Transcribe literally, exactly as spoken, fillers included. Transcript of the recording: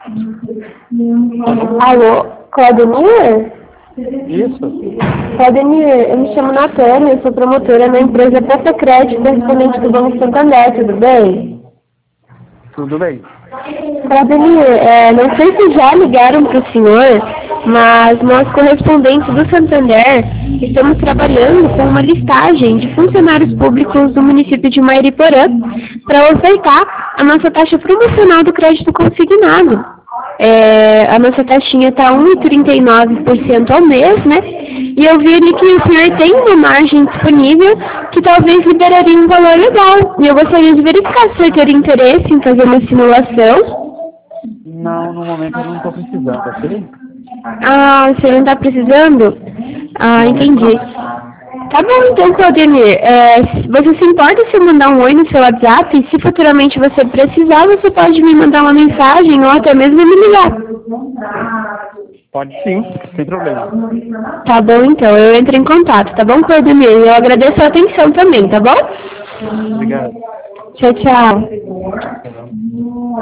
Alô, Claudemir? Isso. Claudemir, eu me chamo Natânia, eu sou promotora na empresa Peça Crédito, correspondente do Banco Santander, tudo bem? Tudo bem. Claudemir, é, não sei se já ligaram para o senhor, mas nós, correspondentes do Santander, estamos trabalhando com uma listagem de funcionários públicos do município de Mairiporã para ofertar a nossa taxa promocional do crédito consignado. É, a nossa taxinha está um vírgula trinta e nove por cento ao mês, né? E eu vi ali que o senhor tem uma margem disponível que talvez liberaria um valor legal. E eu gostaria de verificar se o senhor teria interesse em fazer uma simulação. Não, no momento eu não estou precisando, ok? Ah, o senhor não está precisando? Ah, No momento entendi. não. Tá bom então, Claudemir. É, você se importa se eu mandar um oi no seu WhatsApp? E se futuramente você precisar, você pode me mandar uma mensagem ou até mesmo me ligar. Pode sim, sem problema. Tá bom então, eu entro em contato, tá bom, Claudemir? Eu agradeço a atenção também, tá bom? Obrigado. Tchau, tchau.